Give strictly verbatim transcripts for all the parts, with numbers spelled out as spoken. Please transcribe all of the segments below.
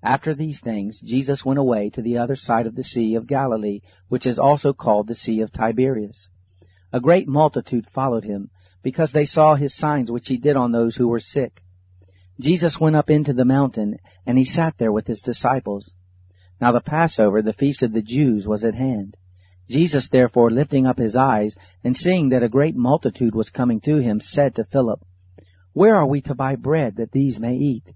After these things, Jesus went away to the other side of the Sea of Galilee, which is also called the Sea of Tiberias. A great multitude followed him, because they saw his signs which he did on those who were sick. Jesus went up into the mountain, and he sat there with his disciples. Now the Passover, the feast of the Jews, was at hand. Jesus therefore, lifting up his eyes, and seeing that a great multitude was coming to him, said to Philip, "Where are we to buy bread, that these may eat?"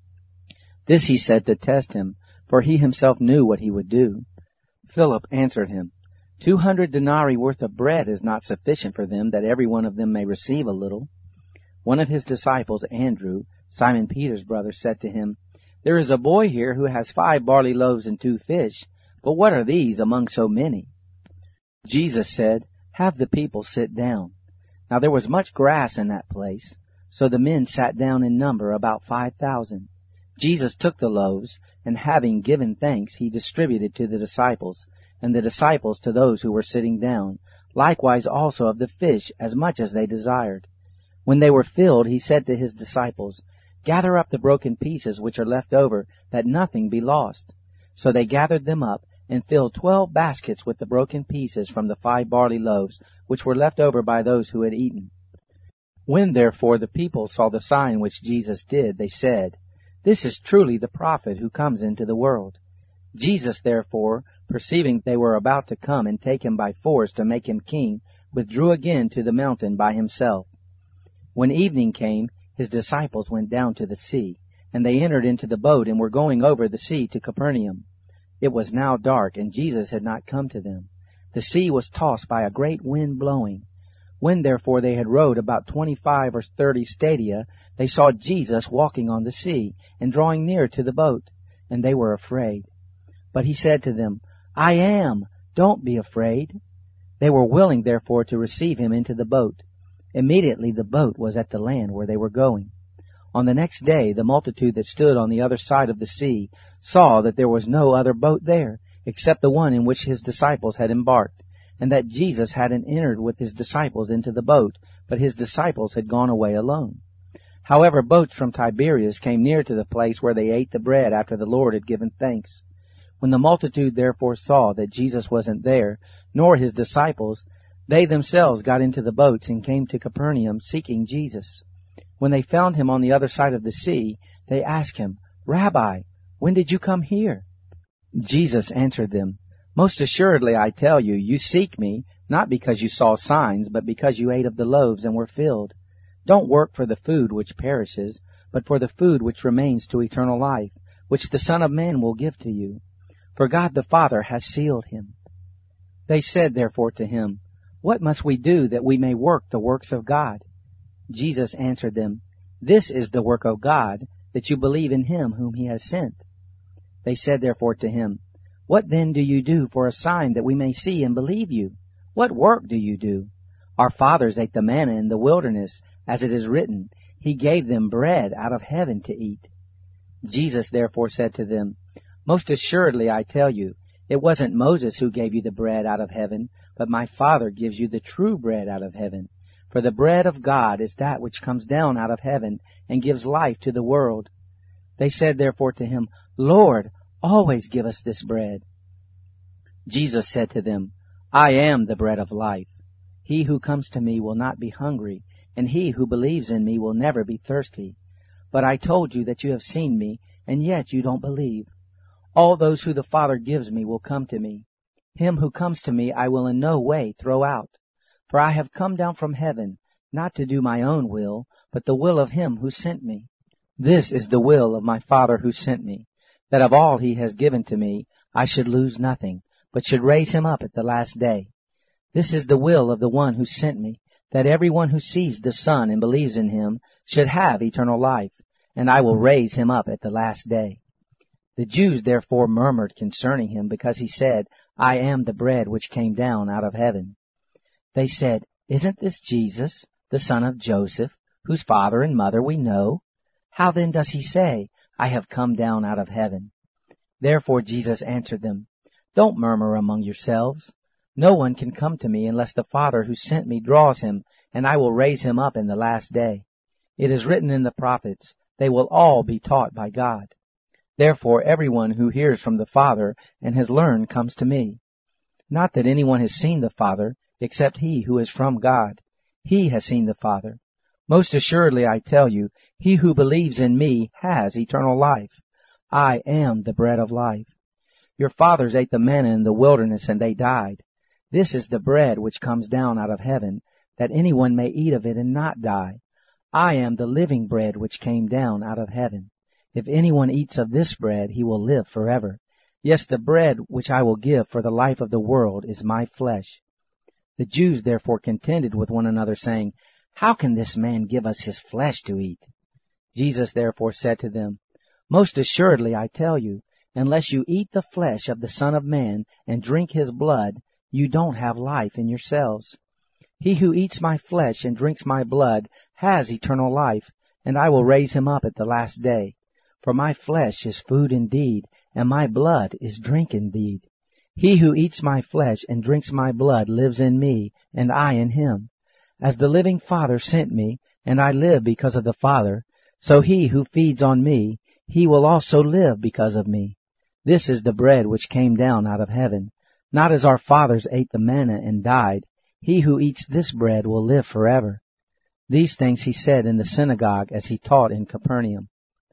This he said to test him, for he himself knew what he would do. Philip answered him, Two hundred denarii worth of bread is not sufficient for them, that every one of them may receive a little. One of his disciples, Andrew, Simon Peter's brother, said to him, There is a boy here who has five barley loaves and two fish, but what are these among so many? Jesus said, Have the people sit down. Now there was much grass in that place, so the men sat down in number, about five thousand. Jesus took the loaves, and having given thanks, he distributed to the disciples, and the disciples to those who were sitting down, likewise also of the fish, as much as they desired. When they were filled, he said to his disciples, Gather up the broken pieces which are left over, that nothing be lost. So they gathered them up, and filled twelve baskets with the broken pieces from the five barley loaves, which were left over by those who had eaten. When therefore the people saw the sign which Jesus did, they said, This is truly the prophet who comes into the world. Jesus therefore, perceiving they were about to come and take him by force to make him king, withdrew again to the mountain by himself. When evening came, his disciples went down to the sea, and they entered into the boat and were going over the sea to Capernaum. It was now dark, and Jesus had not come to them. The sea was tossed by a great wind blowing. When therefore they had rowed about twenty-five or thirty stadia, they saw Jesus walking on the sea, and drawing near to the boat, and they were afraid. But he said to them, I am, don't be afraid. They were willing therefore to receive him into the boat. Immediately the boat was at the land where they were going. On the next day the multitude that stood on the other side of the sea saw that there was no other boat there, except the one in which his disciples had embarked, and that Jesus hadn't entered with his disciples into the boat, but his disciples had gone away alone. However, boats from Tiberias came near to the place where they ate the bread after the Lord had given thanks. When the multitude therefore saw that Jesus wasn't there, nor his disciples, they themselves got into the boats and came to Capernaum, seeking Jesus. When they found him on the other side of the sea, they asked him, Rabbi, when did you come here? Jesus answered them, Most assuredly I tell you, you seek me, not because you saw signs, but because you ate of the loaves and were filled. Don't work for the food which perishes, but for the food which remains to eternal life, which the Son of Man will give to you. For God the Father has sealed him. They said therefore to him, What must we do that we may work the works of God? Jesus answered them, This is the work of God, that you believe in him whom he has sent. They said therefore to him, What then do you do for a sign that we may see and believe you? What work do you do? Our fathers ate the manna in the wilderness, as it is written, He gave them bread out of heaven to eat. Jesus therefore said to them, Most assuredly I tell you, it wasn't Moses who gave you the bread out of heaven, but my Father gives you the true bread out of heaven. For the bread of God is that which comes down out of heaven and gives life to the world. They said therefore to him, Lord, always give us this bread. Jesus said to them, I am the bread of life. He who comes to me will not be hungry, and he who believes in me will never be thirsty. But I told you that you have seen me, and yet you don't believe. All those who the Father gives me will come to me. Him who comes to me I will in no way throw out. For I have come down from heaven, not to do my own will, but the will of him who sent me. This is the will of my Father who sent me, that of all he has given to me I should lose nothing, but should raise him up at the last day. This is the will of the one who sent me, that everyone who sees the Son and believes in him should have eternal life, and I will raise him up at the last day. The Jews therefore murmured concerning him, because he said, I am the bread which came down out of heaven. They said, Isn't this Jesus, the son of Joseph, whose father and mother we know? How then does he say, I have come down out of heaven? Therefore Jesus answered them, Don't murmur among yourselves. No one can come to me unless the Father who sent me draws him, and I will raise him up in the last day. It is written in the prophets, They will all be taught by God. Therefore everyone who hears from the Father and has learned comes to me. Not that anyone has seen the Father, except he who is from God. He has seen the Father. Most assuredly I tell you, he who believes in me has eternal life. I am the bread of life. Your fathers ate the manna in the wilderness, and they died. This is the bread which comes down out of heaven, that anyone may eat of it and not die. I am the living bread which came down out of heaven. If anyone eats of this bread, he will live forever. Yes, the bread which I will give for the life of the world is my flesh. The Jews therefore contended with one another, saying, How can this man give us his flesh to eat? Jesus therefore said to them, Most assuredly I tell you, unless you eat the flesh of the Son of Man and drink his blood, you don't have life in yourselves. He who eats my flesh and drinks my blood has eternal life, and I will raise him up at the last day. For my flesh is food indeed, and my blood is drink indeed. He who eats my flesh and drinks my blood lives in me, and I in him. As the living Father sent me, and I live because of the Father, so he who feeds on me, he will also live because of me. This is the bread which came down out of heaven, not as our fathers ate the manna and died. He who eats this bread will live forever. These things he said in the synagogue as he taught in Capernaum.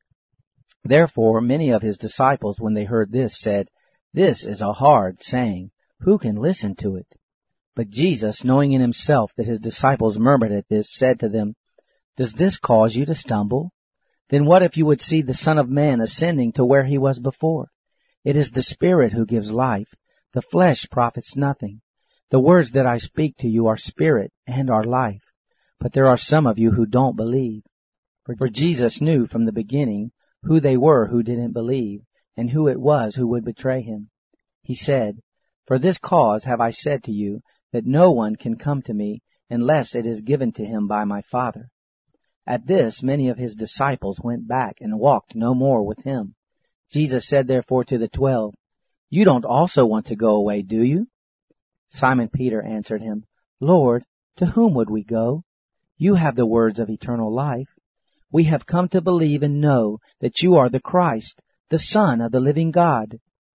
Therefore many of his disciples, when they heard this, said, This is a hard saying. Who can listen to it? But Jesus, knowing in himself that his disciples murmured at this, said to them, Does this cause you to stumble? Then what if you would see the Son of Man ascending to where he was before? It is the Spirit who gives life. The flesh profits nothing. The words that I speak to you are spirit and are life. But there are some of you who don't believe. For Jesus knew from the beginning who they were who didn't believe, and who it was who would betray him. He said, For this cause have I said to you, that no one can come to me unless it is given to him by my Father. At this many of his disciples went back and walked no more with him. Jesus said therefore to the twelve, You don't also want to go away, do you? Simon Peter answered him, Lord, to whom would we go? You have the words of eternal life. We have come to believe and know that you are the Christ, the Son of the living God.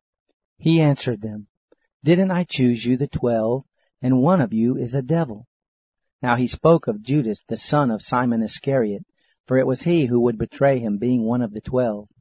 He answered them, Didn't I choose you the twelve, and one of you is a devil? Now he spoke of Judas, the son of Simon Iscariot, for it was he who would betray him, being one of the twelve.